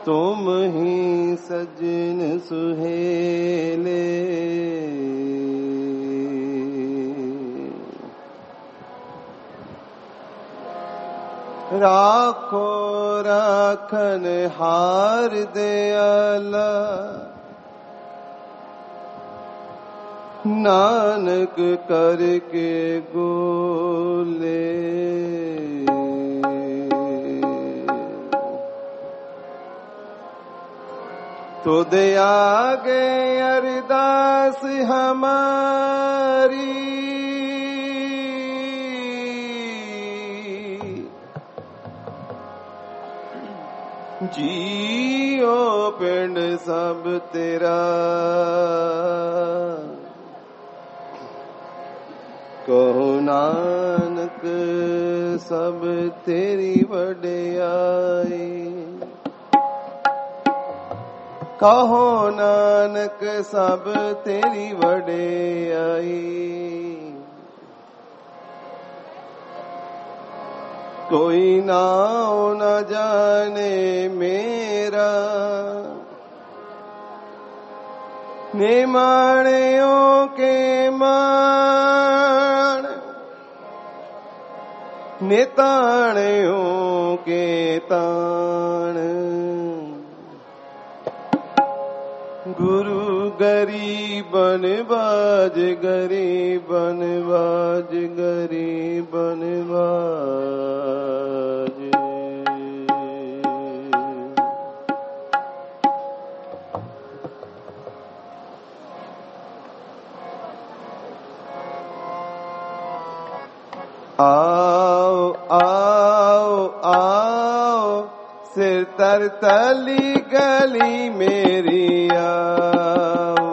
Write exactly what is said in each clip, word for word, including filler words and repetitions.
तुम ही सजन सुहेले, राखो राखन हार दयाला, नानक करके गोले। तुद आगे अरदास हमारी, जियो पिंड सब तेरा, कहो नानक सब तेरी वड्याई। कहो नानक सब तेरी वड्याई। कोई नाम न जाने मेरा, निमाणियों के मान, निताणियों के ताण। गुरु गरीबन बाज, गरीबन बाज, गरीबन बाज। आओ आओ आओ, सिर तर तली गली मेरी आओ।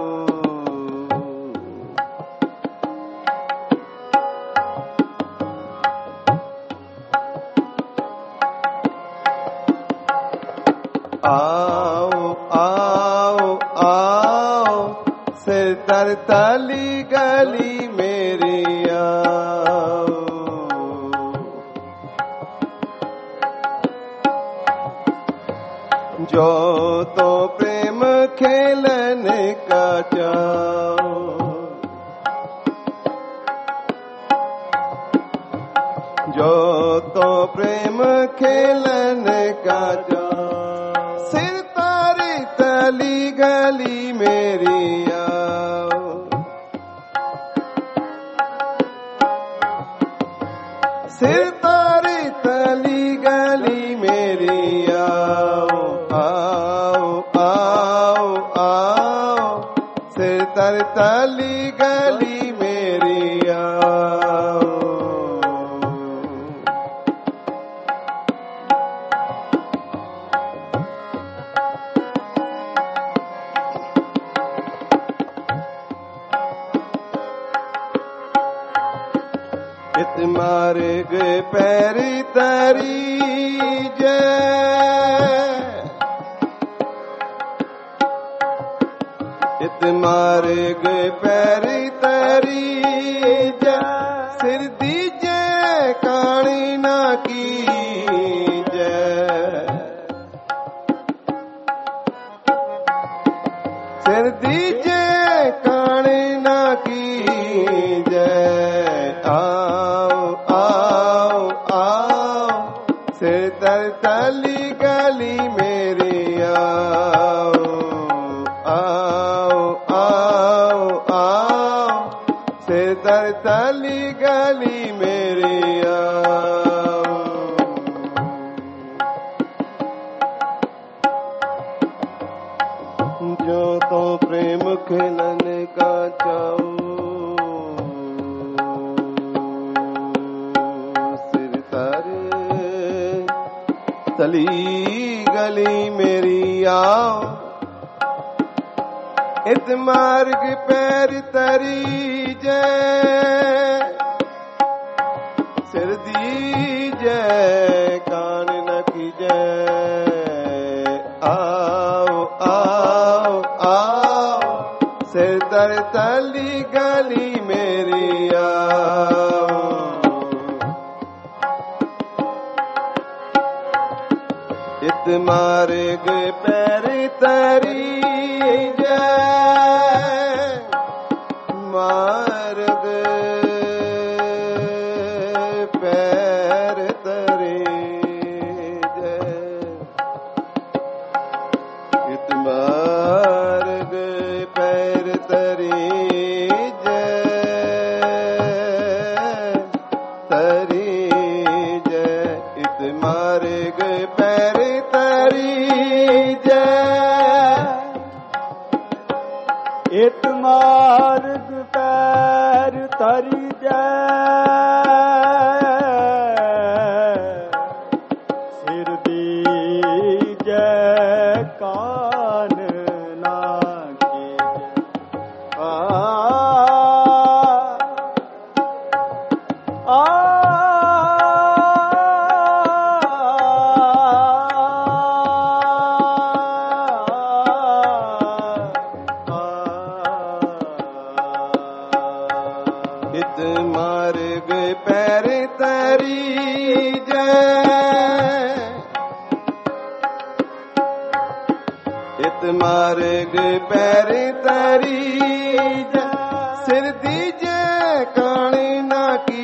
आओ आओ आओ, सिर तर तली गली मेरी आओ। जो तो प्रेम खेलन का चाओ, जो तो प्रेम खेलन का चाओ। सिर तारी तली गली मेरी आओ, सिर तारी तली गली मेरी आओ। आओ आओ आओ, सिर तर तली गली मेरी आओ। इत मार्ग पैरी तरी जय, इत मार्ग पैरी तरी जय। सिर दीजे काणी ना की जय, सिर दीजे काणी ना की जय। आओ आओ आओ, सिर तर तली गली मेरी आओ। आओ आओ आओ, सिर तर तली गली मेरी आओ। जो तो प्रेम खेलन का चाओ, सिर तर तली गली मेरी आओ। इत मार्ग पैर तरी जय, सिर दीजे कान न कीजे। आओ आओ आओ, सिर तर तली गली मेरी आओ। इत मार्ग पैर तरी जय मार्ग पैर तरी जय इत मार्ग पैर तरी जय तरी जय इत मार्ग पैर इत मार्ग पैर तरी जय सिर दीजय कान ना कीजय आ आ मार्ग पैर तरी जय इत मार्ग पैर तरी जय सिर दीजय कानी ना की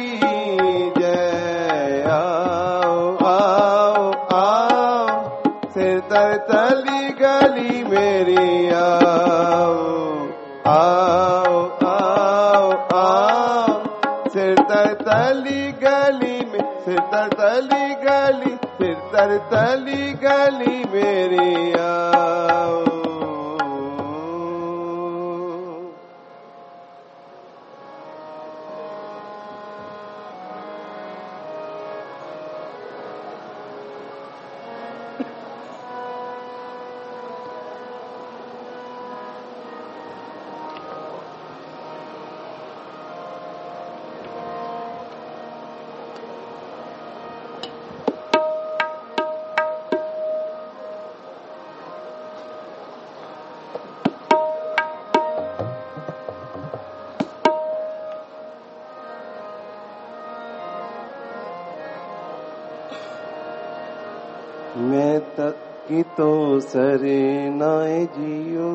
जय आओ आओ आओ सिर तर तली गली मेरी आओ आओ आओ आओ सिर तर तली गली में सिर तर तली गली सिर तर तली गली मेरी आओ मैं तक की तो सरे नाए जियो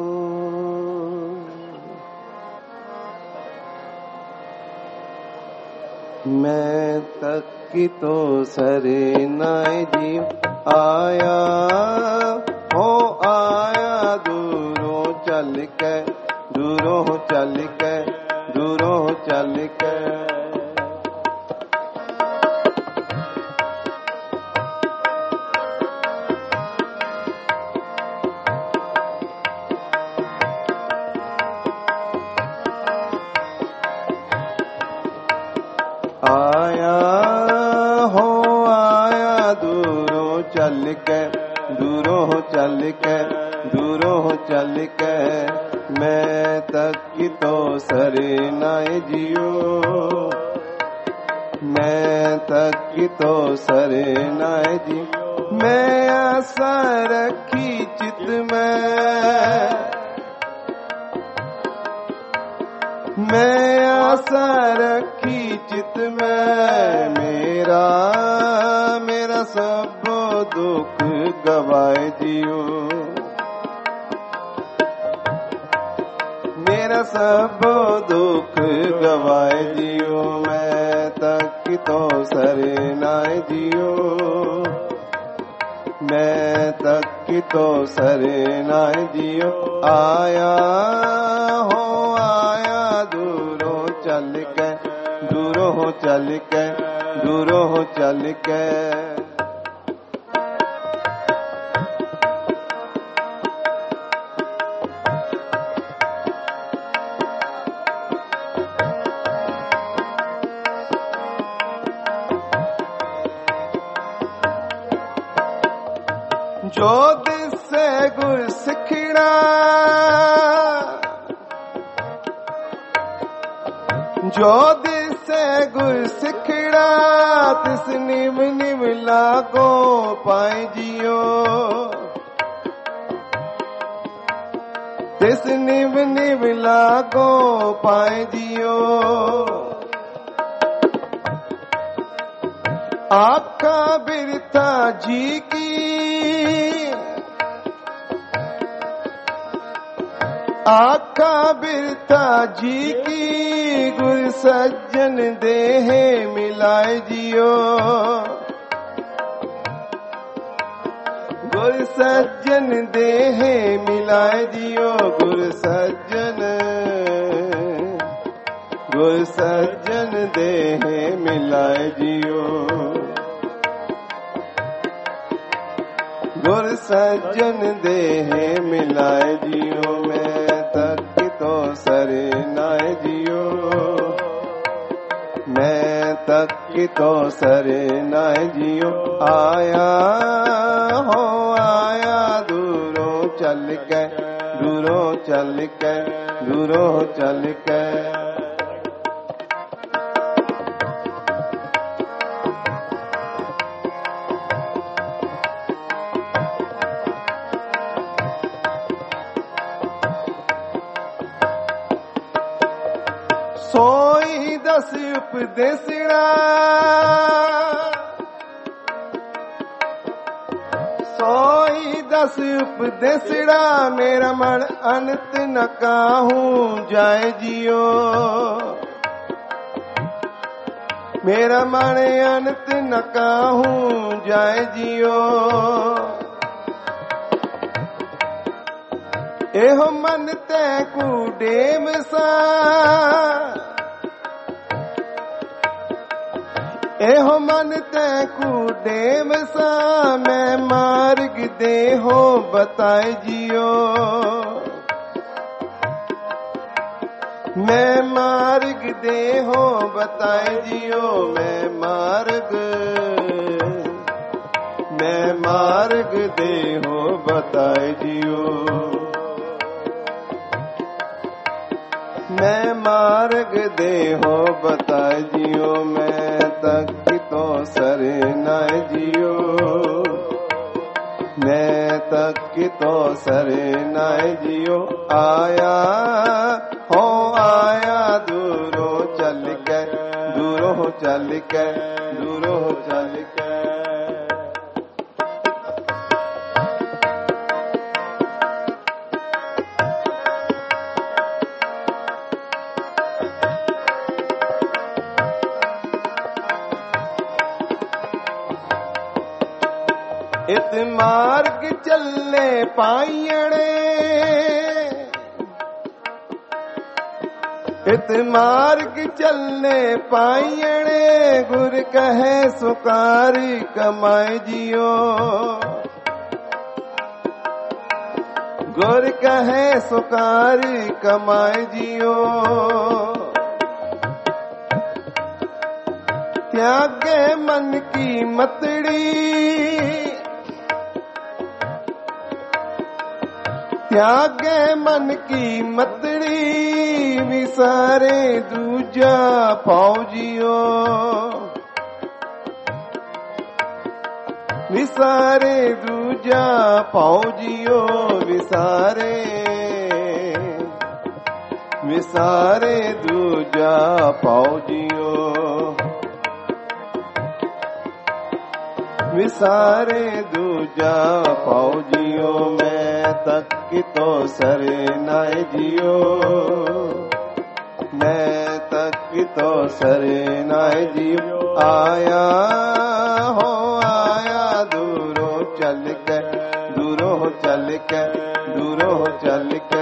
मैं तक की तो सरे नाए जियो आया हो आया दूरों चल के दूरों चल के दूरों चल के आया हो आया दूरों चल के दूरों चल के दूरों चल के मैं तक की तो सरे नाए जियो मैं तक की तो सरे नाए जियो मैं आशा रखी चित में मैं आशा रखी चित में मेरा मेरा सब दुख गवाए जियो मेरा सब दुख गवाए जियो मैं तक तो सरे नाए जियो मैं तक तो सरे नाए जियो आया हो आया दूरों चल के दूरों चल के दूरों चल के जो दिसे गुर सिखड़ा जो दिसे गुर सिखड़ा तिस निव निव लागो पाए जियो तिस निव निव लागो पाए जियो आखा बिरथा जी की, आखा बिरथा जी की गुर सज्जन देह मिलाए जियो, गुर सज्जन देह मिलाए जियो, गुर सज्जन, गुर सज्जन देह मिलाए जियो, गुर सज्जन देह मिलाए जियो, मैं तक तो सरे नाए जियो, मैं तक तो सरे नाए जियो, आया हो आया दूरों चल के, दूरों चल के, दूरों चल के, सोई दस उपदेसड़ा, सोई दस उपदेसड़ा, मेरा मन अनंत न काहूं जाए जियो, मेरा मन अनंत न काहूं जाए जियो, एहो मन ते कूडेम सा, एहो मन ते कूडेम सा, मैं मार्ग देहो बताए जियो, मैं मार्ग देहो बताए जियो, मैं मार्ग, मैं मार्ग देहो बताए जियो, मैं मार्ग देहो बताए जियो, मैं तक तो सरे नाए जियो, मैं तक तो सरे नाए जियो, आया हो आया दूरों चल के, दूरों चल के, दूरों चल के, इत मार्ग चलने पाइयणे, इत मार्ग चलने पाइयणे, गुर कहे सुकारी कमाए जियो, गुर कहे सुकारी कमाए जियो, त्यागे मन की मतड़ी, त्यागे मन की मतड़ी, विसारे दूजा फौजियो, विसारे दूजा फौजियो, विसारे, विसारे दूजा फौजियो, विसारे दूजा फौजियो, मैं तक तो सरे नाए जियो, मैं तक तो सरे नाए जियो, आया हो आया दूरों चल के, दूरों चल के, दूरों चल के,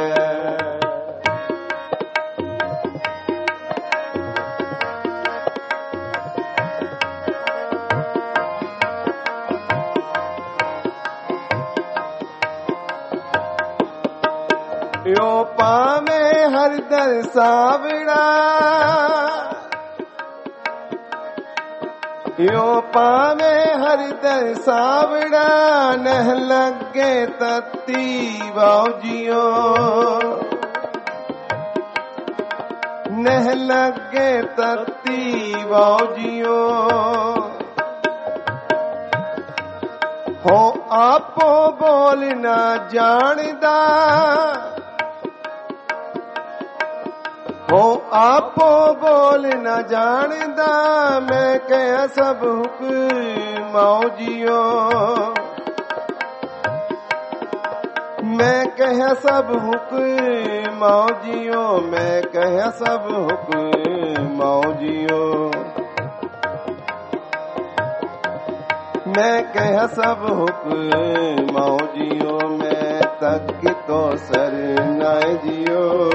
यो पामे हर दर सावड़ा, यो पामे हर दर सावड़ा, नह लगे तत्ती बाउजियो, नह लगे तत्ती बाउजियो, हो आपो बोलना जानदा, ਹੋ ਆਪੋ ਬੋਲ ਨਾ ਜਾਣਦਾ, ਮੈਂ ਕਹਿਆ ਸਭ ਹੁਕਮਾਂ ਜੀਓ। ਮੈਂ ਕਹਿਆ ਸਭ ਹੁਕਮਾਂ ਜੀਓ, ਮੈਂ ਕਹਿਆ ਸਭ ਹੁਕਮਾਂ ਜੀਓ। ਮੈਂ ਕਹਿਆ ਸਭ ਹੁਕਮਾਂ ਜੀਓ, ਮੈਂ ਤੱਕ ਤੋ ਸਰਨਾਏ ਜੀਓ।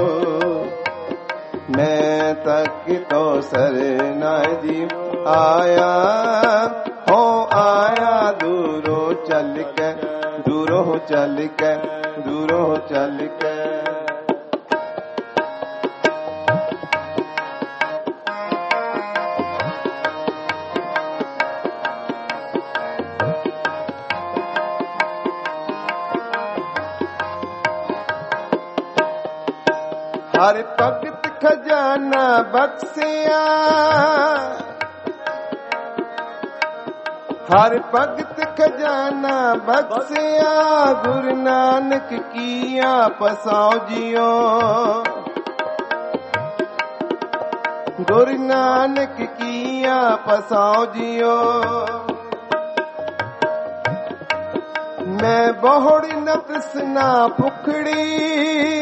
ਮੈਂ ਤੱਕ ਤੋ ਸਰਨਾਏ ਜੀਓ। ਆਇਆ ਹੋ ਆਇਆ ਦੂਰੋਂ ਚੱਲ ਕੇ, ਦੂਰੋਂ ਚੱਲ ਕੇ, ਦੂਰੋਂ ਚੱਲ ਕੇ। ਹਰ ਭਗਤ ਖਜ਼ਾਨਾ ਬਖਸ਼ਿਆ, ਹਰ ਭਗਤ ਖਜ਼ਾਨਾ ਬਖਸ਼ਿਆ। ਗੁਰੂ ਨਾਨਕ ਕੀਆ ਪਸਾਉ ਜੀਓ। ਗੁਰੂ ਨਾਨਕ ਕੀਆ ਪਸਾਉ ਜੀਓ। ਮੈਂ ਬਹੁੜੀ ਨ ਤ੍ਰਿਸ਼ਨਾ ਭੁਖੜੀ,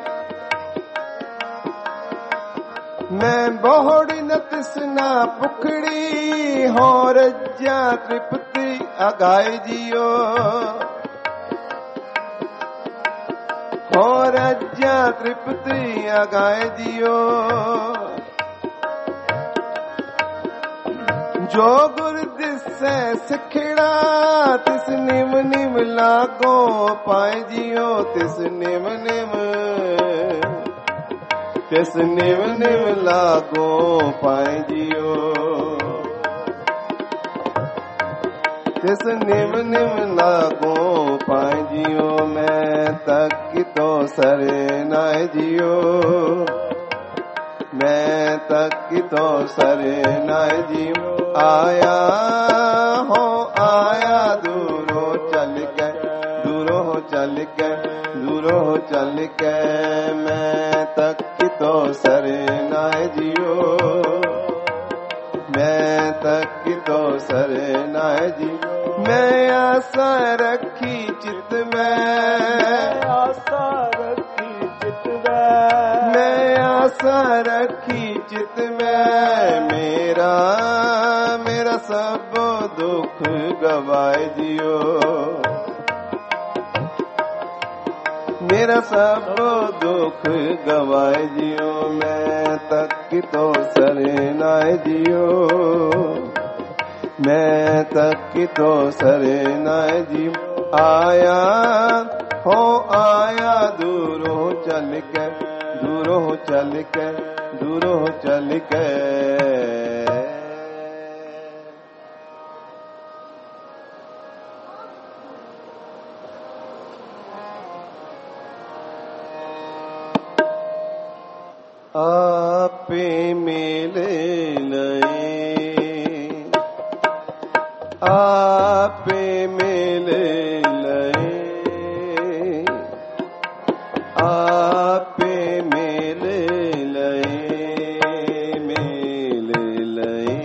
ਮੈਂ ਬਹੁੜੀ ਨ ਤ੍ਰਿਸ਼ਨਾ ਭੁਖੜੀ। ਹੋ ਰੱਜਾ ਤ੍ਰਿਪਤੀ ਅਗਾਏ ਜੀਓ। ਹੋ ਰੱਜਾ ਤ੍ਰਿਪਤੀ ਅਗਾਏ ਜੀਓ। ਜੋ ਗੁਰ ਦਿਸੈ ਸਿਖੜਾ, ਤਿਸ ਨਿਮ ਨਿਮ ਲਾਗੋ ਪਾਏ ਜੀਓ। ਤਿਸ ਨਿਮ ਨਿਮ, ਤਿਸ ਨਿਮ ਨਿਮ ਲਾਗੋ ਪਾਏ ਜੀਓ। ਤਿਸ ਨਿਮ ਨਿਮ ਲਾਗੋ ਪਾਏ ਜੀਓ। ਮੈਂ ਤੱਕ ਤੋ ਸਰਨਾਏ ਜੀਓ। ਮੈਂ ਤੱਕ ਤੋ ਸਰਨਾਏ ਜੀਓ। ਆਇਆ ਹੋ ਆਇਆ ਦੂਰੋਂ ਚੱਲ ਕੇ, ਦੂਰੋਂ ਚੱਲ ਕੇ, ਦੂਰੋਂ ਚੱਲ ਕੇ। ਮੈਂ ਤੱਕ ਤੋ ਸਰਨਾਏ ਜੀਓ। ਮੈਂ ਤੱਕ ਤੋ ਸਰਨਾਏ ਜੀਓ। ਮੈਂ ਆਸਾ ਰੱਖੀ ਚਿਤ ਮੈਂ, ਆਸਾ ਰੱਖੀ ਚਿਤ ਮੈਂ। ਮੈਂ ਆਸਾ ਰੱਖੀ ਚਿਤ ਮੈਂ। ਮੇਰਾ ਮੇਰਾ ਸਭ ਦੁੱਖ ਗਵਾਏ ਜੀਓ। ਮੇਰਾ ਸਭ ਦੁੱਖ ਗਵਾਏ ਜੀਓ। ਮੈਂ ਤੱਕ ਤੋ ਸਰਨਾਏ ਜੀਓ। ਮੈਂ ਤੱਕ ਤੋ ਸਰਨਾਏ ਜੀਓ। ਆਇਆ ਹੋ ਆਇਆ ਦੂਰੋਂ ਚੱਲ ਕੇ, ਦੂਰੋਂ ਚੱਲ ਕੇ, ਦੂਰੋਂ ਚੱਲ ਕੇ। ਆਪੇ ਮਿਲ ਲਏ, ਆਪੇ ਮਿਲ ਲਏ, ਆਪੇ ਮਿਲ ਲਏ, ਮਿਲ ਲਏ।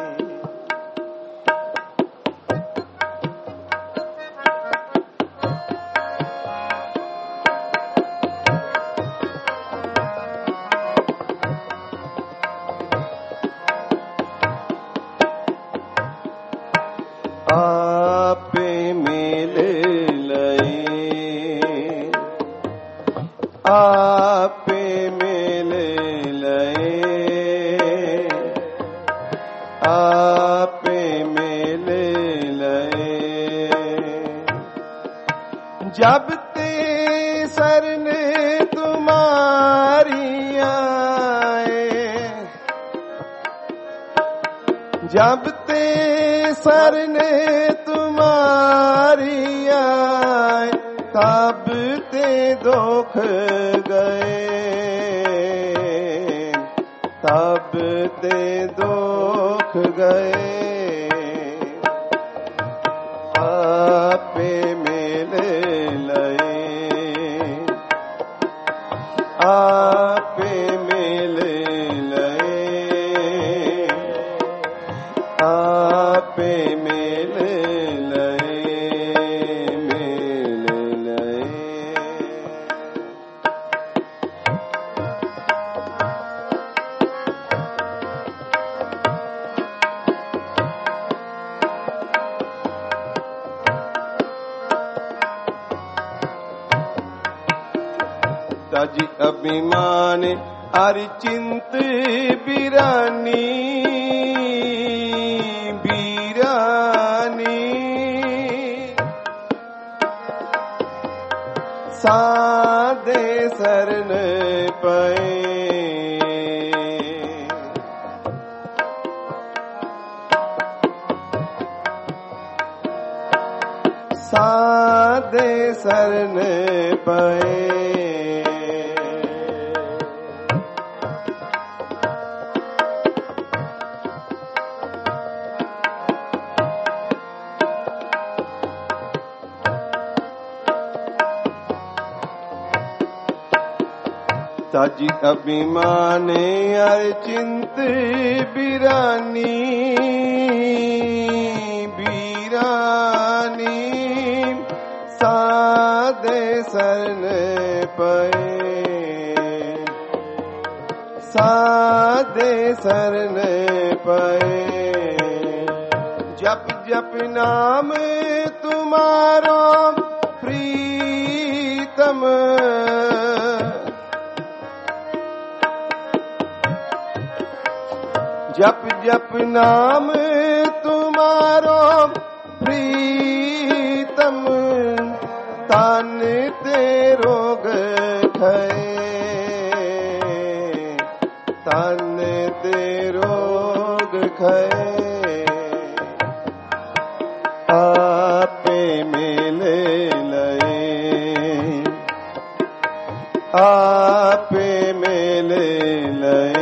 ਆਪੇ ਮਿਲ ਲਏ, ਆਪੇ ਮਿਲ ਲਏ, ਆਪੇ ਮਿਲ ਲਏ। ਜਬ ਤੇ ਸਰਨ ਤੁਮਾਰੀ ਆਏ, जब ते सरन तुम्हारी आए, तब ते दुख गए, तब ते दुख गए। आपे मिल लए, आपे मिल आपे मेल लए मेल लए। तज अभिमान अर चिंत बिरानी बीरानी साधे शरण पए। साधे शरण पए। तज अभिमान अर चिंत बिरानी बीरानी साधे शरण पए। साधे शरण पए। जप जप नाम तुम्हारो प्रीतम। जप जप नाम तुम्हारो प्रीतम। तान ते रोग खए। तान ते रोग खए। आपे मेल लए। आपे मेल लए।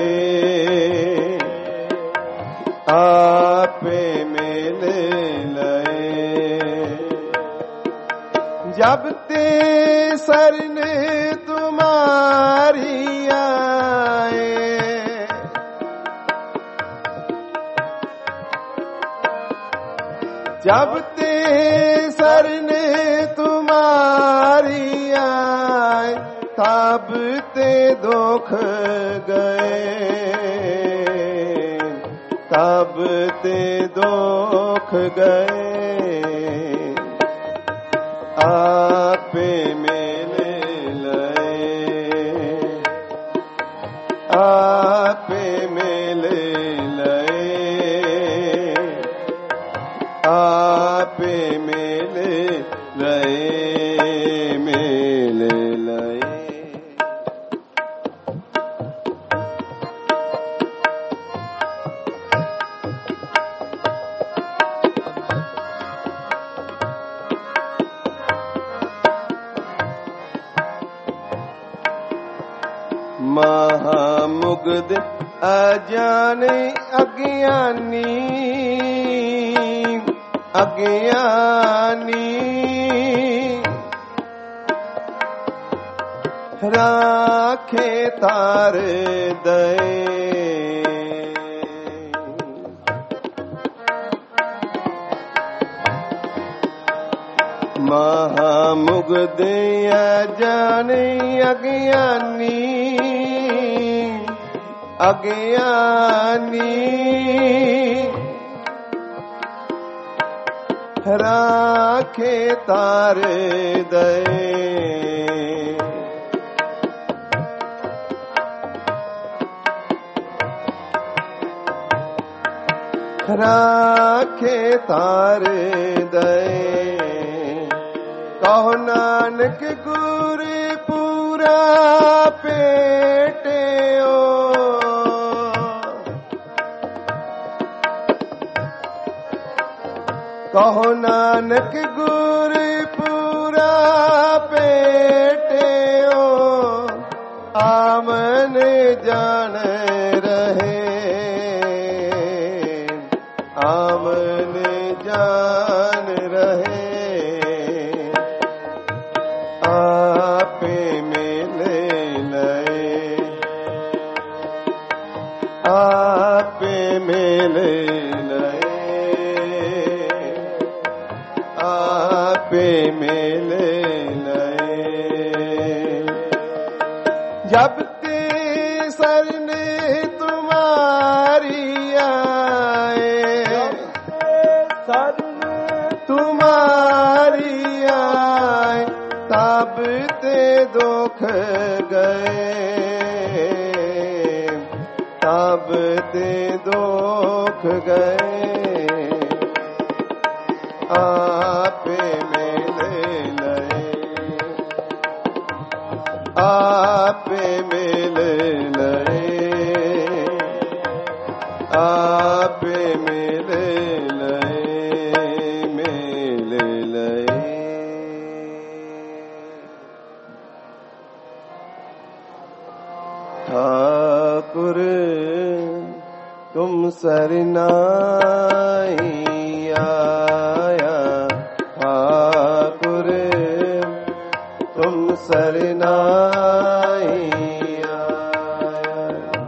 आपे मेल लए। जब ते शरण तुम्हारी आए। जब ते शरण तुम्हारी आए। तब ते दुख गए। तब ते दुख गए। आपे मेल लए। आपे मेल लए। आपे मेल लए मेल लए। महामुग्ध अजाने अज्ञानी अज्ञानी राखे तार दए। महामुग्ध अजाने अज्ञानी अज्ञानी राखे तार दए। राखे तार दए। कहो नानक गुर पूरा पेटियो। कहो नानक गुर पूरा पेटियो। आमन जान रहे। आमन जान रहे। आपे मेल लए। आपे मेल लए। मेले लए। जब ते शरण तुम्हारी आए, शरण तुम्हारी आए, तब ते दुख गए, तब ते दुख गए। आपे मेले लए, आपे मेले लए, आपे मेले लए, मेले लए। ठाकुर तुम सरनाई आया, ठाकुर तुम सरनाई आया।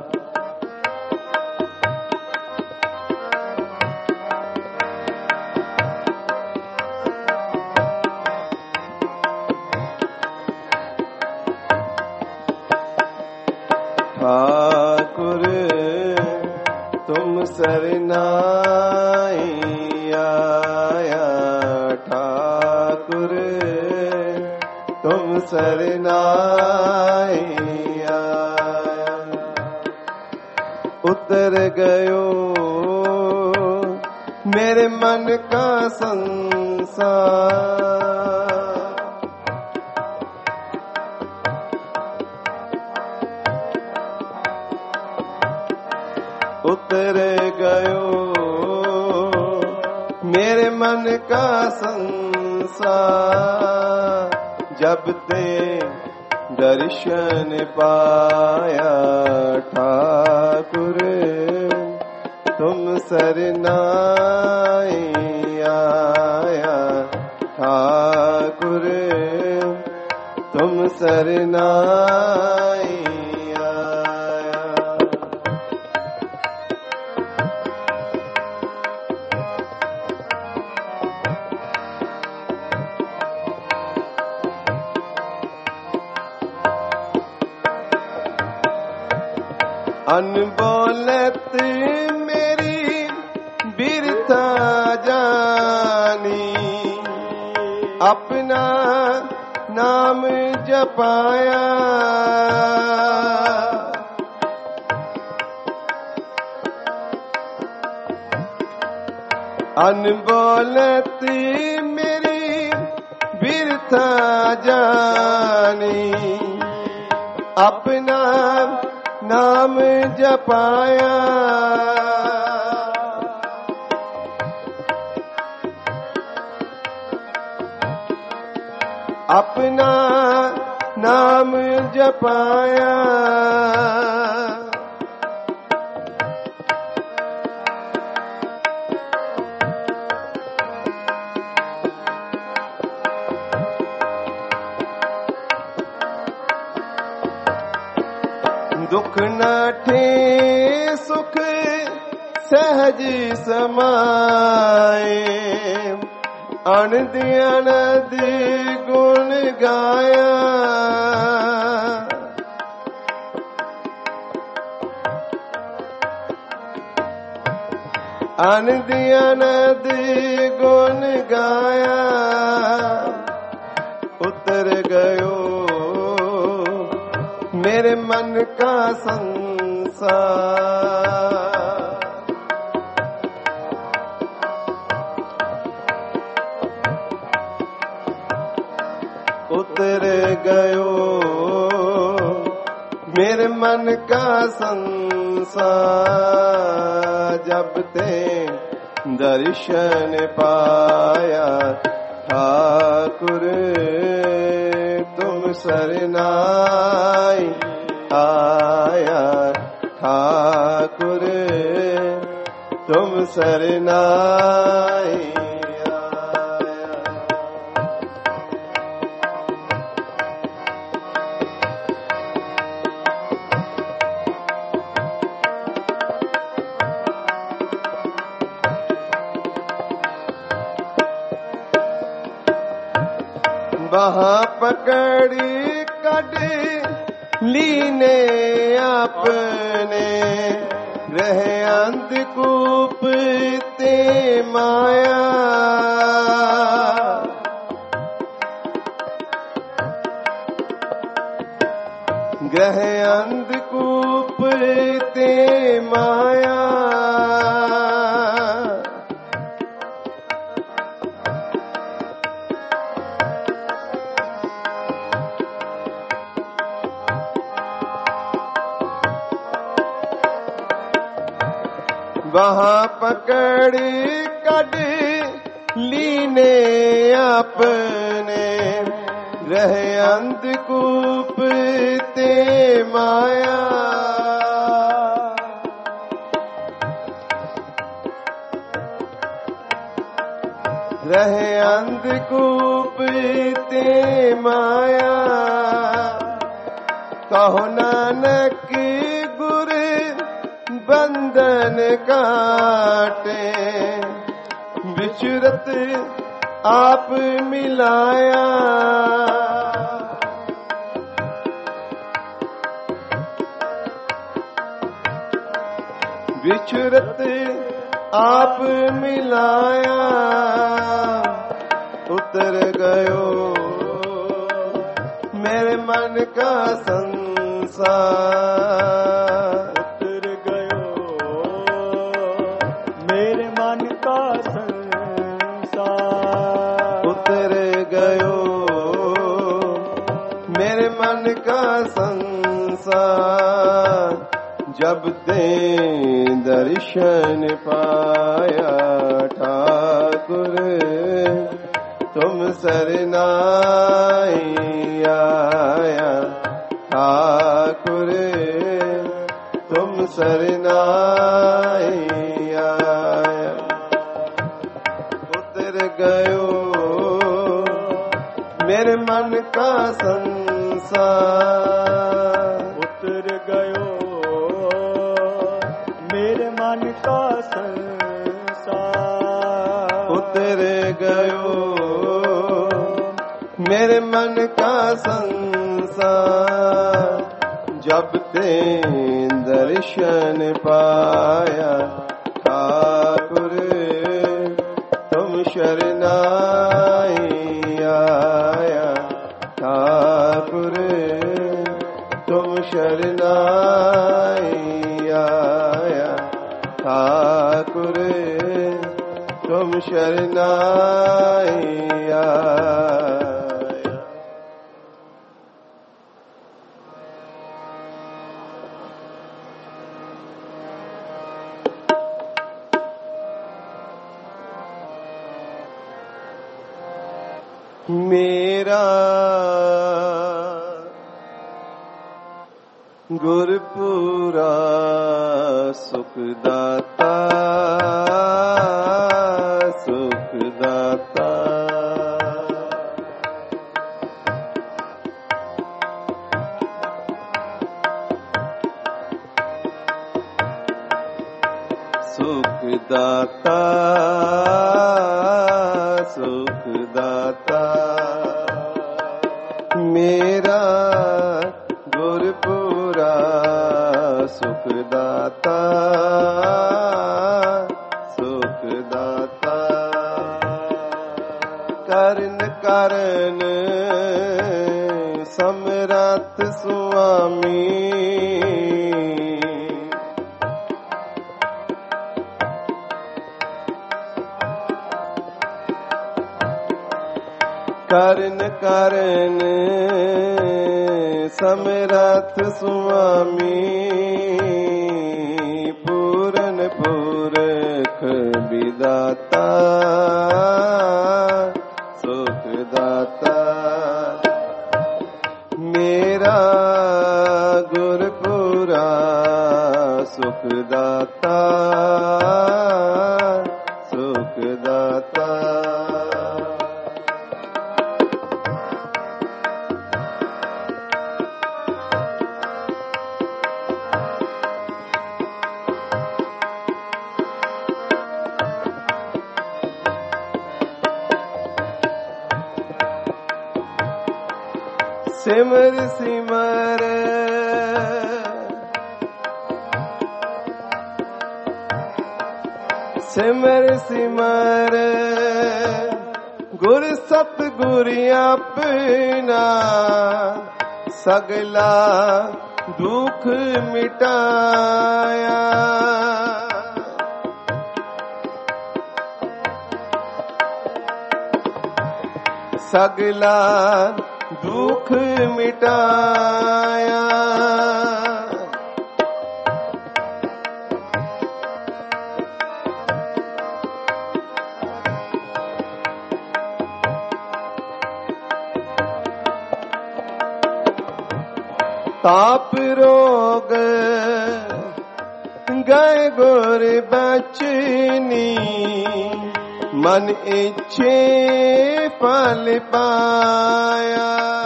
ठाकुर तुम सरनाई आया, ठाकुर तुम सरनाई आया। उतर गयो मेरे मन का संसार, उतर गयो मेरे मन का संसार। जब ते दर्शन पाया, ठाकुर तुम सरनाई आया, ठाकुर तुम सरनाई आया। अनबोलत मेरी बिरथा जानी, अपना नाम जपाया, अनबोलत मेरी बिरथा जानी, अपना नाम जपाया। अपना नाम जपाया। दुख नाठे सुख सहज समाए, अनद अनद गुण गाया। अनद अनद गुण गाया। उतर गयो मेरे मन का संसार, उतर गयो मेरे मन का संसार। जब ते दर्शन पाया, ठाकुर तुम सरनाई आया, ठाकुर तुम सरनाई आया। वहाँ पकड़ी कट लीने आपने ग्रह अंधकूप ते माया ग्रह अंधकूप ते माया वहाँ पकड़ी कट लीने आपने ग्रह अंधकूप ते माया ग्रह अंधकूप ते माया कहो नानक गुर बंधन काटे विचरत आप मिलाया विचरत आप मिलाया उतर गयो मेरे मन का संसार उतर गयो मेरे मन का संसार उतर गयो मेरे मन का संसार जब ते दर्शन पाया ठाकुर तुम सरनाई आया ठाकुर तुम सरनाई आया उतर गयो मेरे मन का संसार उतर गयो मेरे मन का संसार उतर गयो मेरे मन का संसार जब ते दर्शन पाया ठाकुर तुम शरनाई आया ठाकुर तुम शरनाई आया ठाकुर तुम शरनाई आया मेरा गुरपुरा सुखदाता सुखदाता सुखदाता सुखदाता मेरा गुरपुरा सुखदाता सुखदाता करन करन समरथ स्वामी करन करन समरथ स्वामी पूरन पुरख विदाता सुखदाता मेरा गुरपुरा सुखदाता सुखदाता ਸਿਮਰ ਸਿਮਰ ਸਿਮਰ ਸਿਮਰ ਗੁਰ ਸਤਿਗੁਰ ਆਪਣਾ ਸਗਲਾ ਦੁਖ ਮਿਟਾਇਆ ਸਗਲਾ ਦੁਖ ਮਿਟਾਇਆ ਤਾਪ ਰੋਗ ਗਏ ਗੁਰ ਬਚਨੀ ਮਨ ਇੱਛੇ ਫਲ ਪਾਇਆ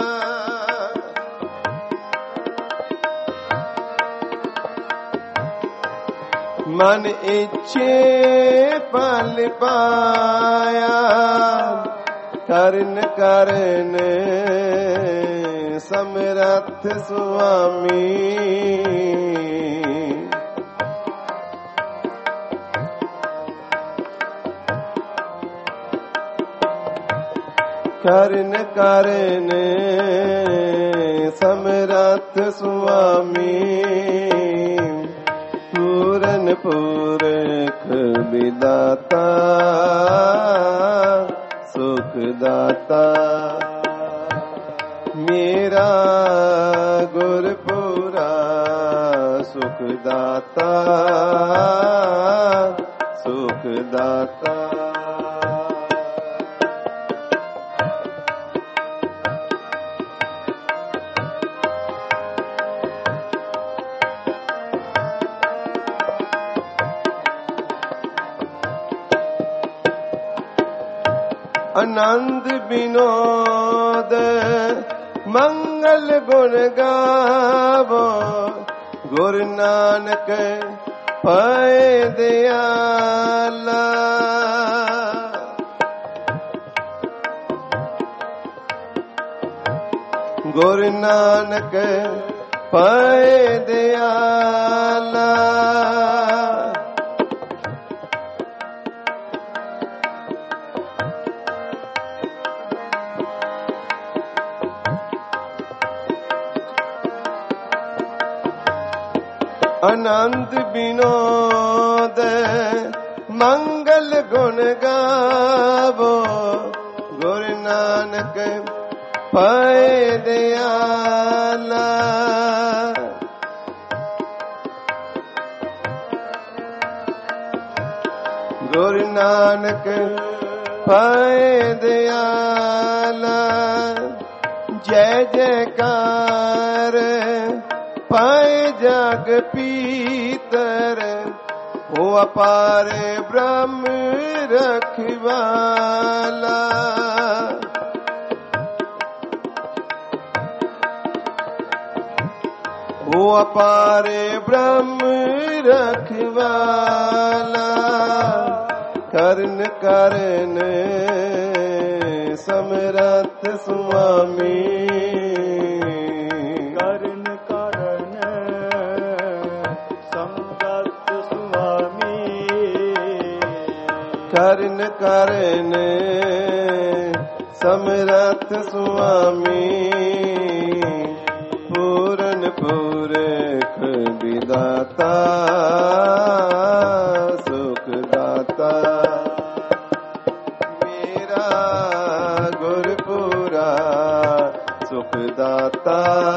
ਮਨ ਇੱਛੇ ਫਲ ਪਾਇਆ ਕਰਨ ਕਰਨ ਸਮਰੱਥ ਸੁਆਮੀ ਕਰਨ ਕਰਨ ਸਮਰੱਥ ਸੁਆਮੀ ਪੂਰਨ ਪੁਰਖ ਵਿਦਾਤਾ ਸੁਖ ਦਾਤਾ ਮੇਰਾ ਗੁਰਪੁਰਾ ਸੁਖ ਦਾਤਾ ਸੁਖ ਦਾਤਾ ਆਨੰਦ ਬਿਨੋਦ ਮੰਗਲ ਗੁਣ ਗਾਵੋ ਗੁਰ ਨਾਨਕ ਪਏ ਦਿਆਲਾ ਗੁਰ ਨਾਨਕ ਪਏ ਦਿਆਲਾ ਆਨੰਦ ਬਿਨੋਦ ਮੰਗਲ ਗੁਣ ਗਾਵੋ ਗੁਰ ਨਾਨਕ ਪਏ ਦਿਆਲਾ ਗੁਰ ਨਾਨਕ ਪਏ ਦਿਆਲਾ ਜੈ ਜੈਕਾਰ ਪਾਏ ਜਗ ਪੀਤਰ ਹੋ ਅਪਾਰ ਬ੍ਰਹਮ ਰਖਵਾਲਾ ਹੋ ਅਪਾਰ ਬ੍ਰਹਮ ਰਖਵਾਲਾ ਕਰਨ ਕਰਨ ਸਮਰੱਥ ਸੁਆਮੀ ਕਰਨ ਕਰਨ ਸਮਰੱਥ ਸੁਆਮੀ ਪੂਰਨ ਪੁਰਖ ਵਿਦਾਤਾ ਸੁਖ ਦਾਤਾ ਮੇਰਾ ਗੁਰਪੁਰਾ ਸੁਖ ਦਾਤਾ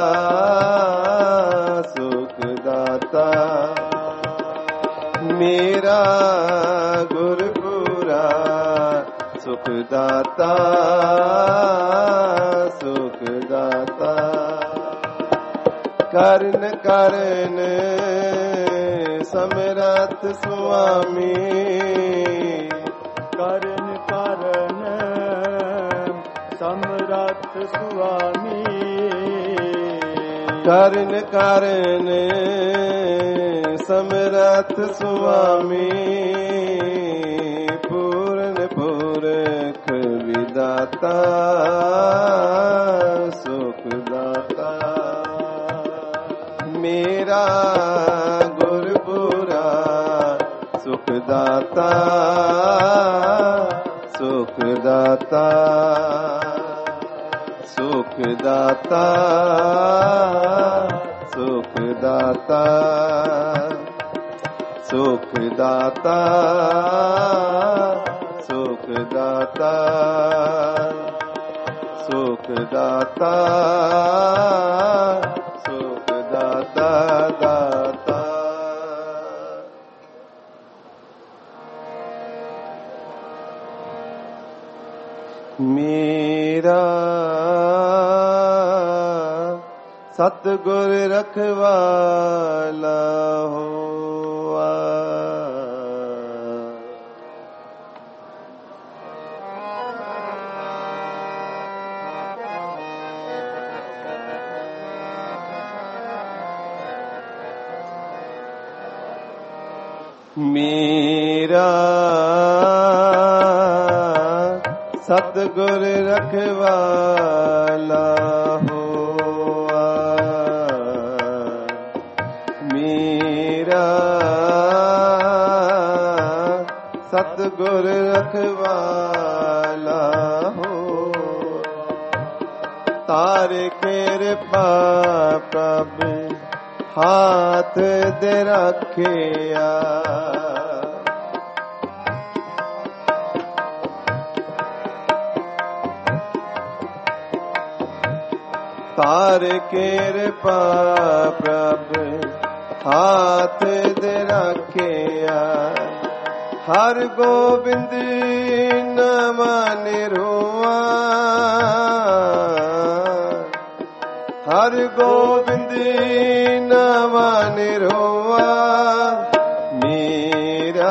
ਸੁਖ ਦਾਤਾ ਮੇਰਾ ਗੁਰਪੁਰਾ ਸੁਖ ਦਾਤਾ ਸੁਖ ਦਾਤਾ ਕਰਨ ਕਰਨ ਸਮਰੱਥ ਸੁਆਮੀ ਕਰਨ ਕਰਨ ਸਮਰੱਥ ਸੁਆਮੀ ਕਰਨ ਕਰਨ ਸਮਰੱਥ ਸੁਆਮੀ ਪੂਰਨ ਪੁਰਖ ਵਿਦਾਤਾ ਸੁਖ ਦਾਤਾ दाता सुख दाता सुख दाता सुख दाता सुख दाता सुख दाता सुख दाता दाता। मेरा सतगुर रखवाला होआ मेरा सतगुर रखवाला होआ मेरा सतगुर रखवाला हो तारे कृपा प्रभ हाथ दे रखिया तार कृपा प्रभ हाथ दे रखिया हर गोबिंद नाम निरुआ हर गोबिंद नाम निरुआ मेरा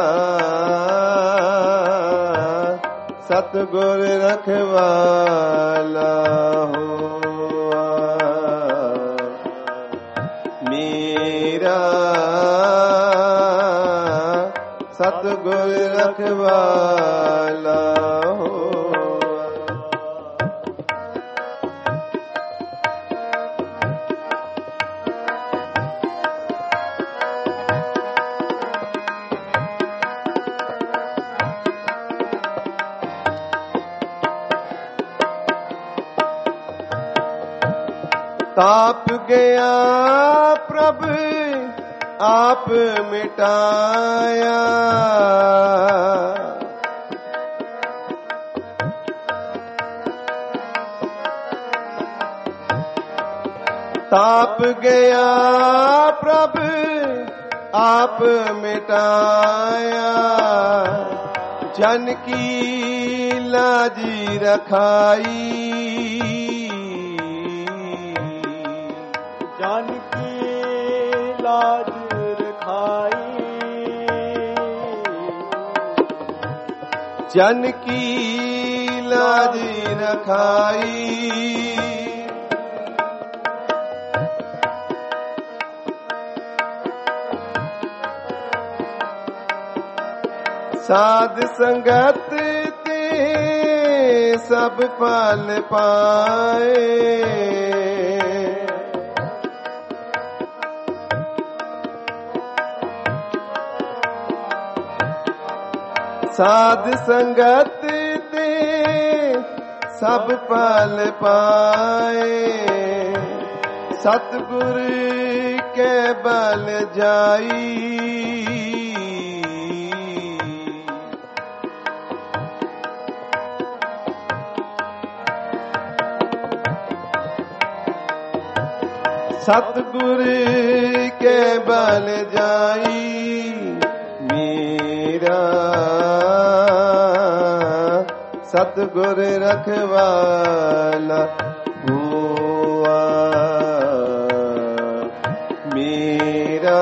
सतगुर रखवाला हो मेरा सतगुर रखवाला हो ताप गया प्रभु आप मिटाया ताप गया प्रभु आप मिटाया जन की लाजी रखाई जन की लाज रखाई जन की लाज रखाई साध संगत ते सब फल पाए साध संगत ते सब फल पाए सतगुर के बल जाई सतगुर के बल जाई मेरा सतगुर रखवाला हुआ मेरा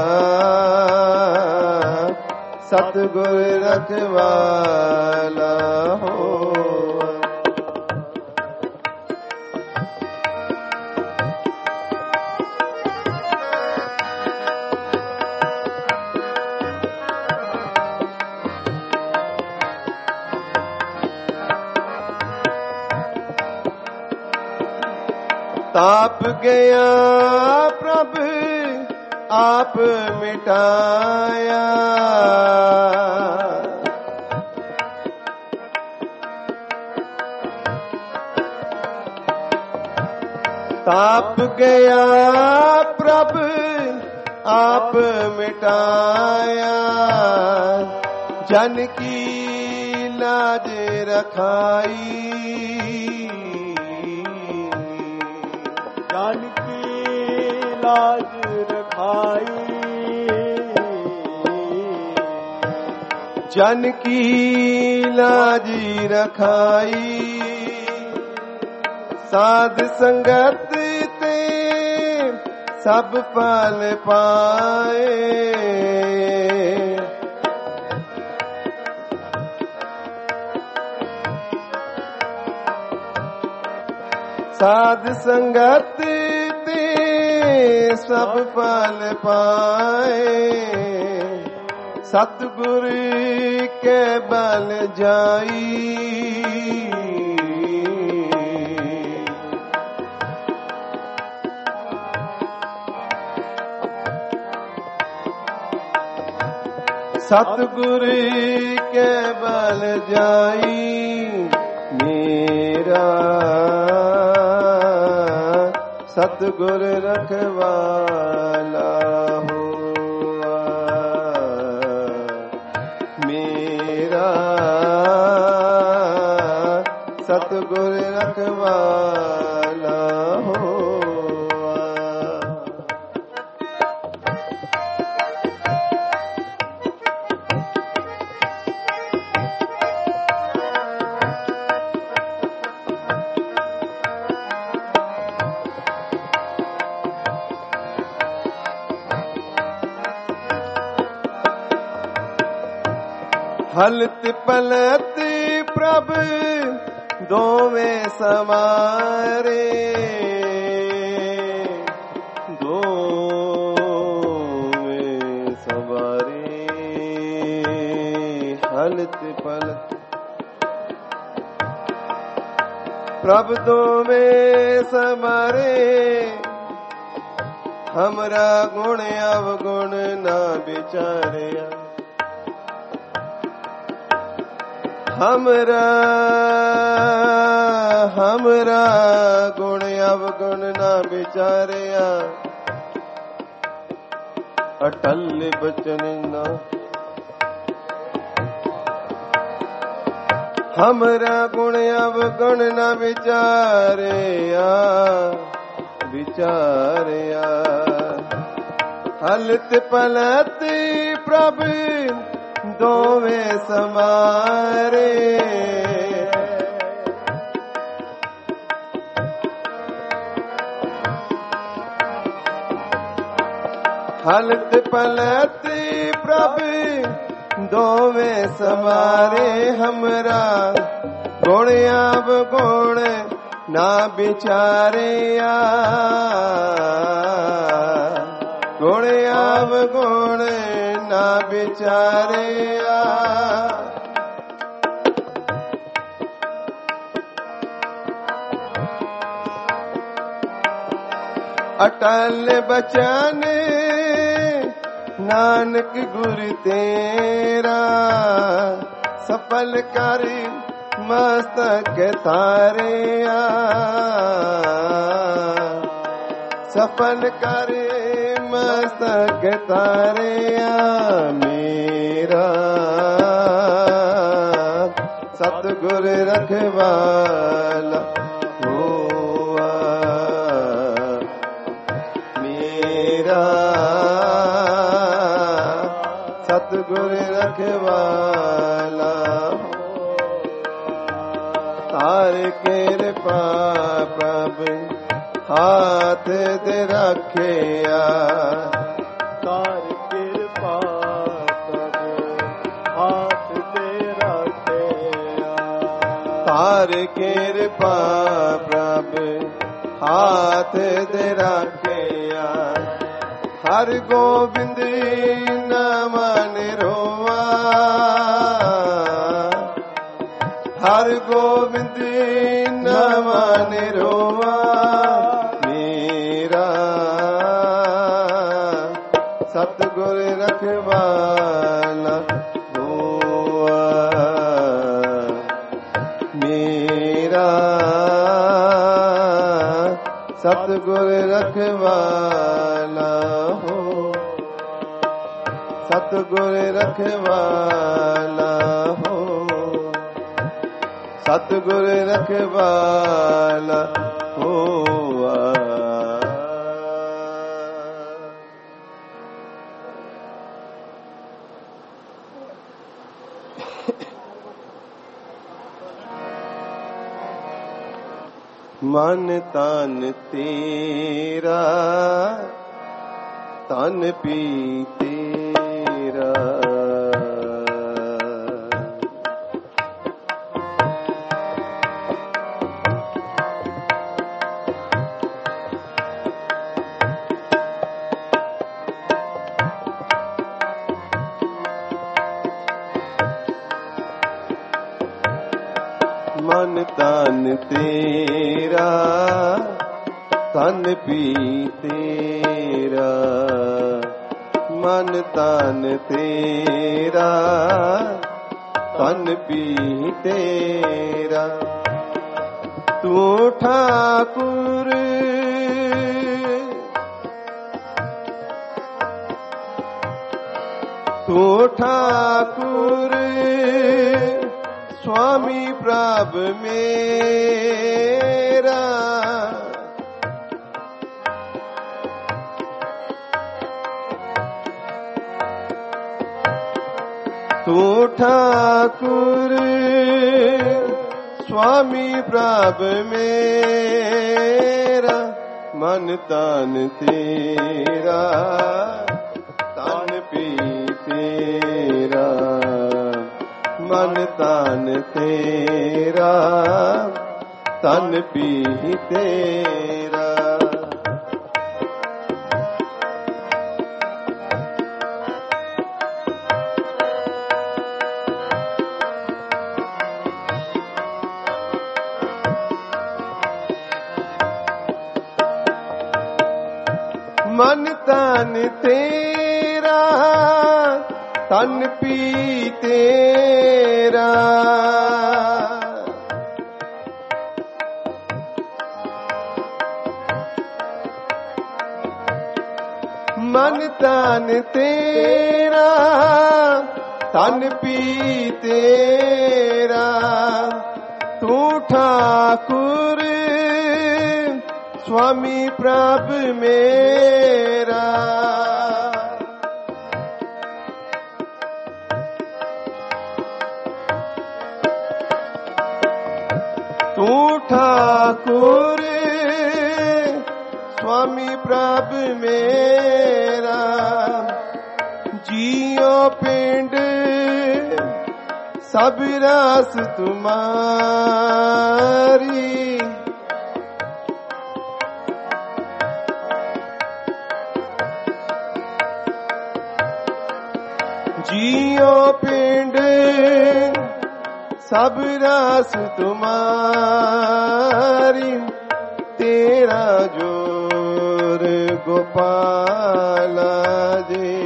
सतगुर रखवाला हो ताप गया प्रभु आप मिटाया ताप गया प्रभु आप मिटाया, जन की लाज रखाई, जन की लाज रखाई, जन की लाज रखाई। साध संगत ते सब फल पाए, साध संगत ते सब फल पाए, सतगुर के बल जाई, सतगुर के बल जाई। मेरा सतगुर रखवाला हुआ, मेरा सतगुर रखवाला हुआ। हलत पलत प्रभु दोवें समारे, दोवें सवारे, हलत पलत प्रभु दोवें समारे, हमरा गुण अवगुण ना विचारिया, हमरा हमरा गुण अवगुण ना विचारिया, अटल बचन ना हमरा गुण अवगुण ना विचारिया, विचारिया। हलत पलत प्रभु दोवें समारे, हलत पलत प्रभु दोवें समारे, हमरा गुण अवगुण ना विचारिया, गुण अवगुण ना विचारिया। अटल बचन नानक गुर तेरा, सफल कर मस्तक तारिया, सफल कर मस्तक तारिया। मेरा सतगुर रखवाला हुआ, मेरा सतगुर रखवाला। तार कृपा प्रभु हाथ दे रखिया, तार कृपा प्रभु हाथ दे रखिया, तार कृपा प्रभु हाथ दे रखिया। हर गोविंद नाम निरोवा, हर गोविंद नाम निरोवा। मेरा सतगुर रखवाला हुआ, मेरा सतगुर रखवाला हो, सतगुर रखवाला हो, सतगुर रखवाला हो। मन तन तेरा तन पी तेरा, मन तन तेरा तन पी तेरा, मन तन तेरा तन पी तेरा। तू ठाकुर तू ठाकुर स्वामी प्रभ मेरा, तू ठाकुर स्वामी प्रभ मेरा। मन तन तेरा तन पी तेरा, मन तन तेरा तन पी तेरा। मन तन तेरा तन पी तेरा, मन तन तेरा तन पी तेरा। तू ठाकुर स्वामी प्रभ मेरा, तू ठाकुर स्वामी प्रभ मेरा। जियो पिंड सब रास तुम्हारी, जियो पिंड सब रास तुम्हारी। तेरा जोर गोपाला जी,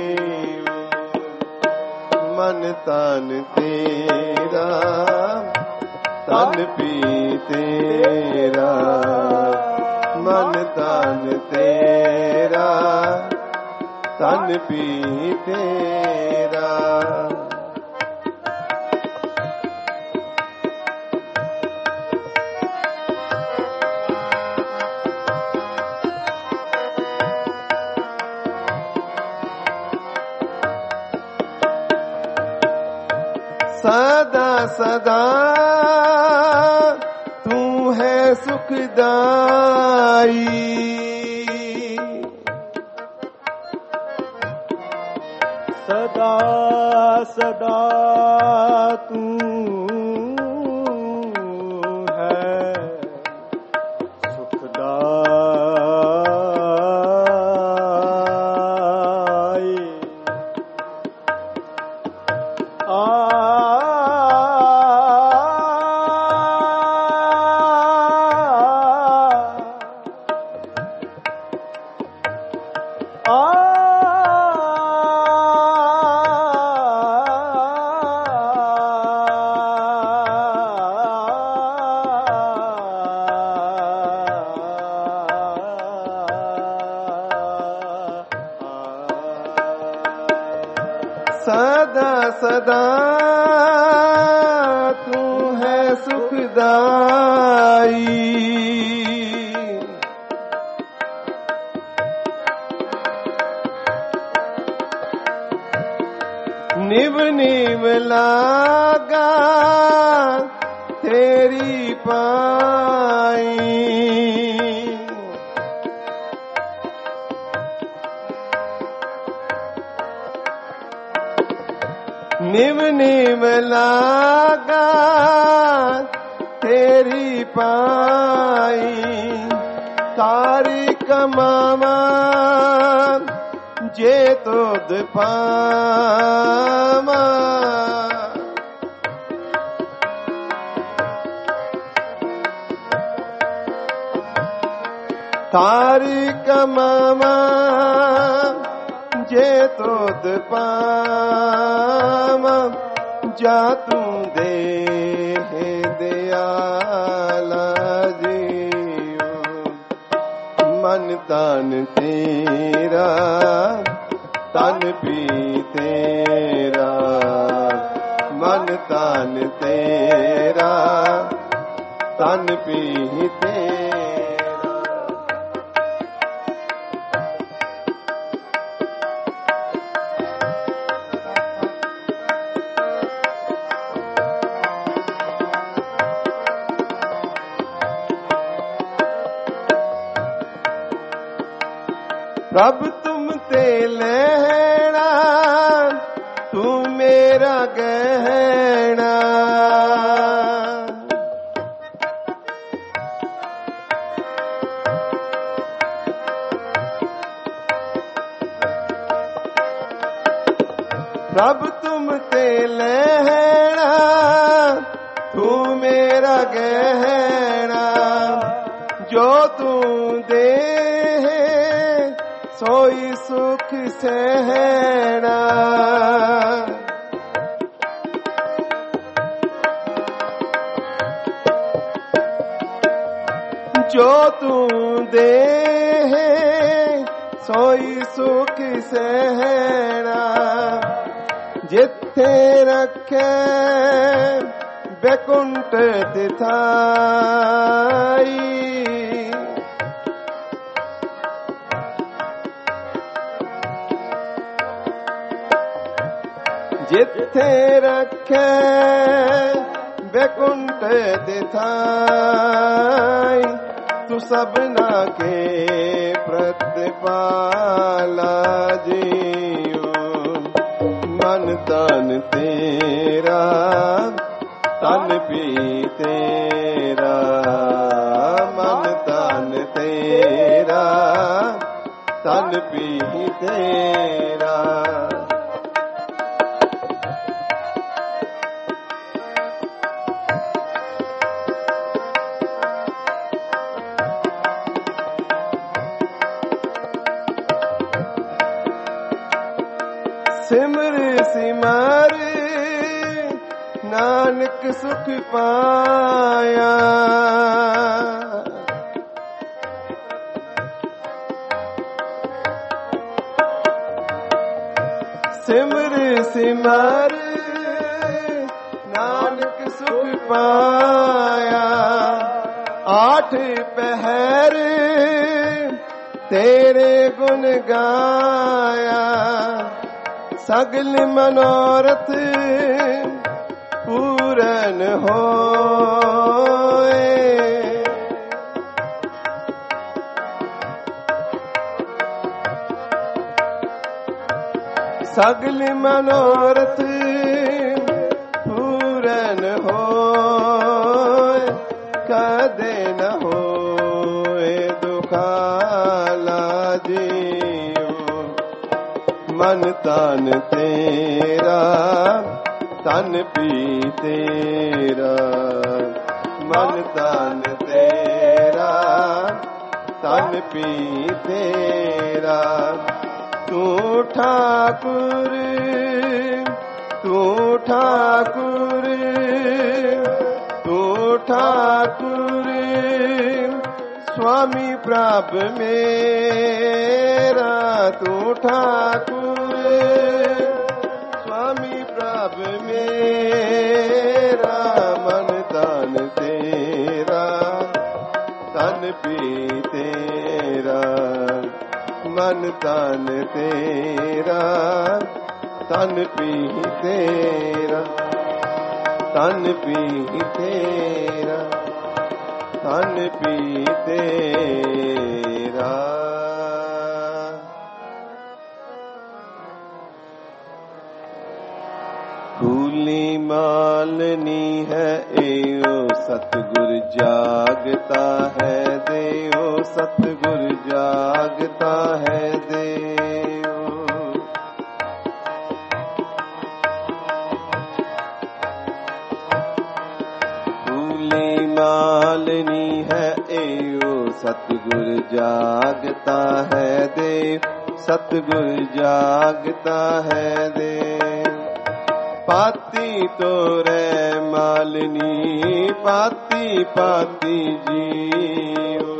मन तन तेरा तन पी तेरा, मन तन तेरा तन पी तेरा। सदा सदा तू है सुखदाई, सदा सदा तू है सुखदाई। आ सदा तू है सुखदाई। निव निव लागा तेरी पाई। निव निव लागा तेरी पाई। तारी कमावा जे तुद पावा। तारी कमावा जे तुद पावा। जा तू दे दयाला जीओ। मन तन तेरा तन भी तेरा। मन तन तेरा तन भी तेरा। प्रभ तुम ते लहणा तू मेरा गहना। प्रभ तुम ते लहणा तू मेरा गहना। जो तू दे सोई सुख सहना। जो तू दे सोई सुख सहना। जिथे रखे बैकुंठ तिथाई। जिथे रखे बैकुंठ तिथाई। तू सबना के प्रतिपाला जीओ। मन तन तेरा तन भी तेरा। मन तन तेरा तन भी तेरा। सिमर सिमर नानक सुख पाया। सिमर सिमर नानक सुख पाया। आठ पहर तेरे गुण गाया। सगल मनोरथ पूरन होए। सगल मनोरथ पूरन होए। कदे न होए दुखाला जीओ। मन तन तेरा तन भी तेरा। मन तन तेरा तन भी तेरा। तू ठाकुर तू ठाकुर तू ठाकुर स्वामी प्रभ मेरा। तू ठाकुर स्वामी प्रभ तन तन तेरा तन पी तेरा तन पी तेरा तन पी तेरा। भूली मालनी है एओ सतगुर जागता है देओ सतगुर जागता है देओ। भूली मालनी है एओ सतगुर जागता है देव सतगुर जागता है देव। पाती तोरे मालनी पाती पाती जीओ।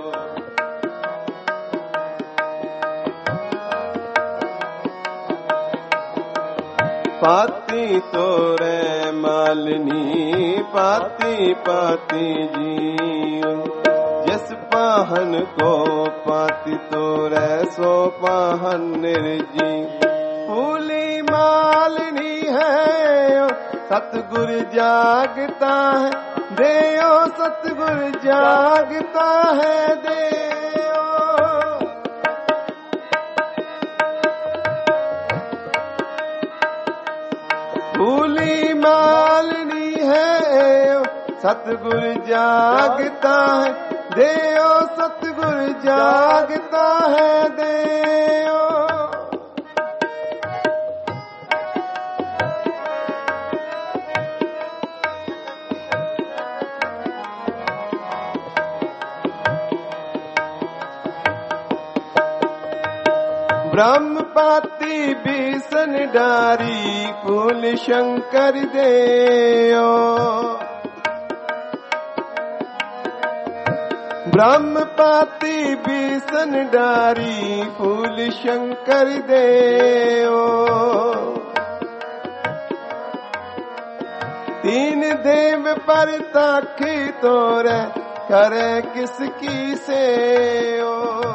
पाती तोरे मालनी पाती पाती जीओ। जिस पाहन को पाती तोरे सो पाहन निर्जी। भूली मालनी है सतगुर जागता है देओ सतगुर जागता है देओ। भूली मालनी है सतगुर जागता है देओ सतगुर जागता है देओ। ब्रह्म पाती भीषण डारी फूल शंकर देओ। ब्रह्म पाती भीषण डारी फूल शंकर देओ। तीन देव पर ताखी तोरे करे किसकी सेओ।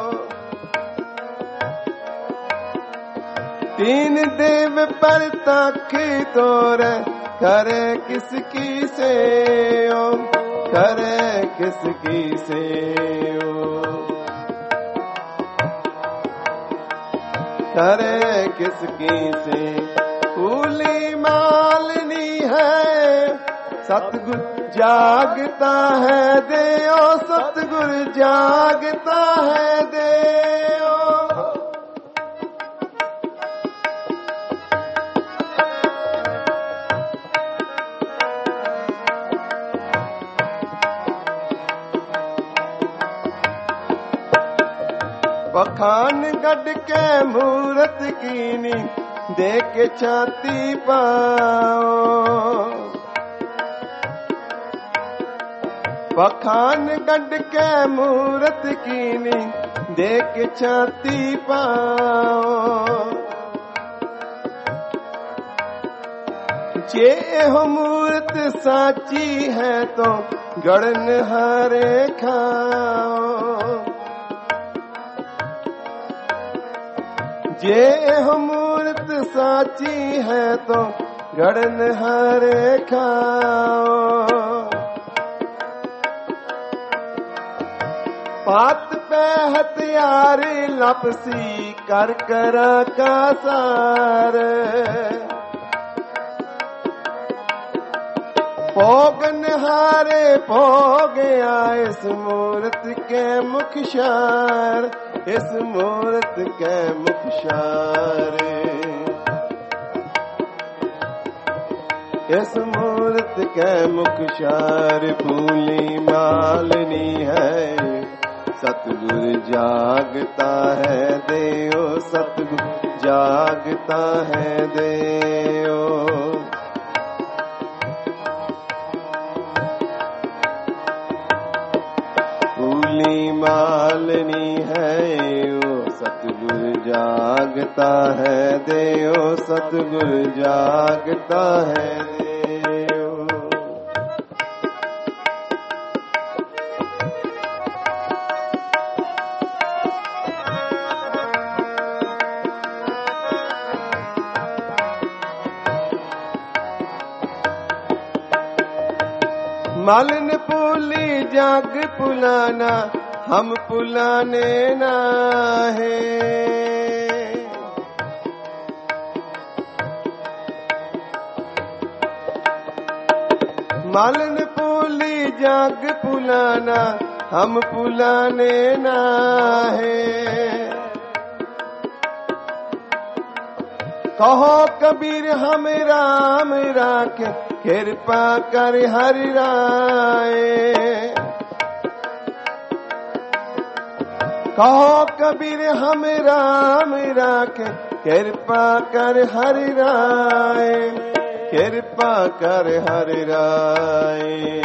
तीन देव पर ताखी तोरे करे किसकी सेओ करे किसकी सेओ करे किसकी से। भूली मालनी है सतगुर जागता है देओ सतगुर जागता है देओ। बखान गढ़ के मूरत कीनी दे के छाती पाओ। बखान गढ़ के मूरत कीनी दे के छाती पाओ। जे हो मूरत साची है तो गढ़न हरे खाओ। जे हो मूरत साची है तो गढ़न हरे खाओ। पात पे हथियारी लपसी कर कर का सार। भोगन हारे भोग आए इस मूरत के मुखशार इस मूरत के मुखशार। इस मूरत के मुखशार भूली मालनी है सतगुर जागता है देओ सतगुर जागता है देओ। भूली मालनी है ओ सतगुर जागता है देओ सतगुर जागता है देओ। मालन पुली जाग पुलाना हम पुलाने ना है। मालन पुली जाग पुलाना हम पुलाने ना है। कहो कबीर हम राम राखे कृपा कर हरि राय। कहो कबीर हम राम राखे कृपा कर हरि राय। कृपा कर हरि राय।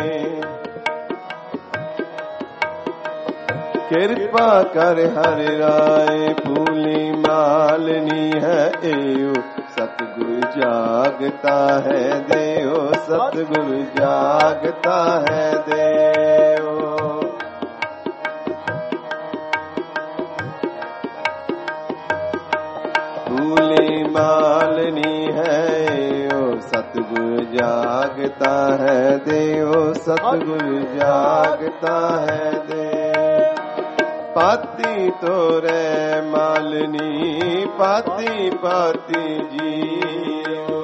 कृपा कर हरि राय। फूली मालनी है एयो सतगुरु जागता है देव। सतगुरु जागता है देव। फूली मालनी है एयो सतगुरु जागता है देव। सतगुरु जागता है देव। पाती तोरे मालनी पाती पाती जियो।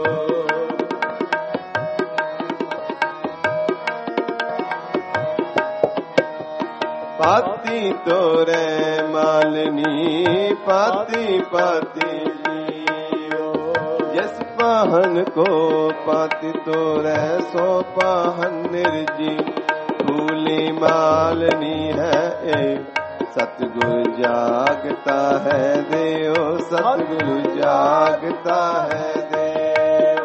पाती तोरे मालनी पाती पाती जियो। जिस पाहन को पाती तोरे सो पाहन निर्जी। फूली मालनी है एक सतगुरु जागता है देव। सतगुरु जागता है देव।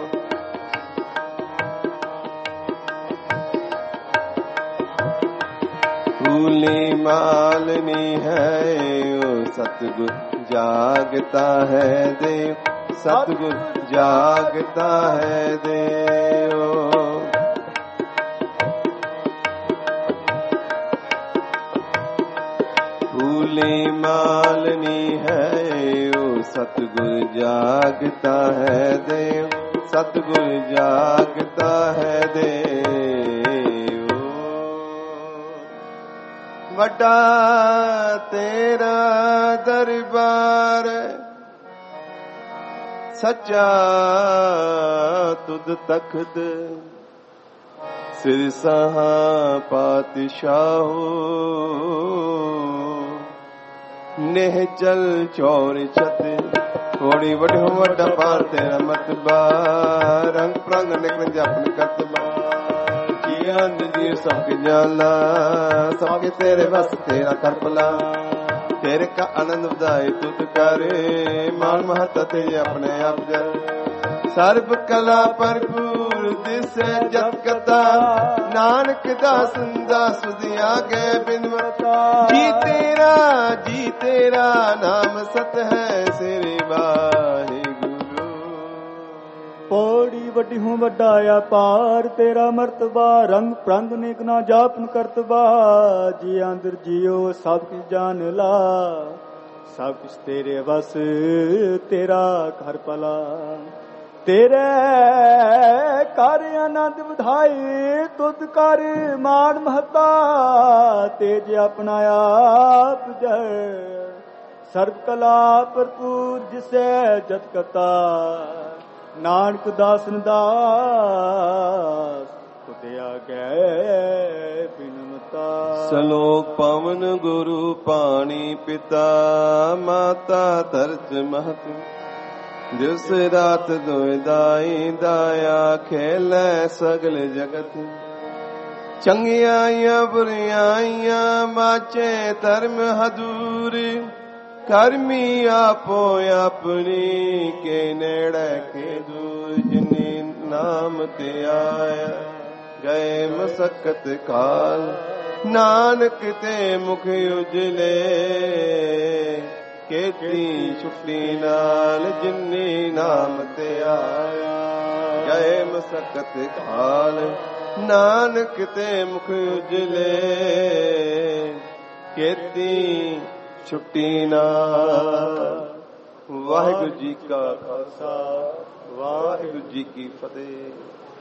फूली मालनी है ओ सतगुरु जागता है देव। सतगुरु जागता है देव। फूली मालनी है ओ सतगुरु जागता है देव। सतगुरु जागता है देव। वड्डा तेरा दरबार सच्चा तुद तख्त। सिरसाहा पातशाहो नेह चल चौर छत। थोड़ी वड्ढो वड्डा पार तेरा मतबा। रंग प्रंग निकल जपन कतबा। जिया जी सबके जाला सबके तेरे बस तेरा करपला। तेरे का आनंद बधाए तुत करे। मान महत्ता तेरे अपने आप जल। सर्ब कला भरपूर दिसे जत कथा। नानक दास दास दिया गए बिनवता। जी तेरा जी तेरा नाम सत है श्री वाहिगुरु। पौड़ी वड्डी हूँ वड्डाया पार तेरा मर्तबा। रंग प्रंग नेक ना जापन करतबा। जी अंदर जियो सब कुछ जान ला। सब कुछ तेरे बस तेरा घर पला। तेरे कर आनंद बधाई तुद कर मान महता। तेज अपना आप जय सर्व कला भरपूर जिसे जत कता। नानक दासन दास खुदिया गए बिनमता। सलोक पवन गुरु पानी पिता। माता धरत महत दिवस रात दुदाई दाया खेलै सगल जगत। चंगियाइया बुरियाइया बाचे धर्म हदूर। कर्मी आपो अपनी के नेड़े के दूर। जिनी नाम ते आया गए मसक्कत काल। नानक ते मुख उजले केती छुट्टी नाल। जिन्नी नाम ते आया गए मसक्कत काल। नानक ते मुख उजले केती छुट्टी नाल। वाहिगुरु जी का खालसा वाहिगुरु जी की फतेह।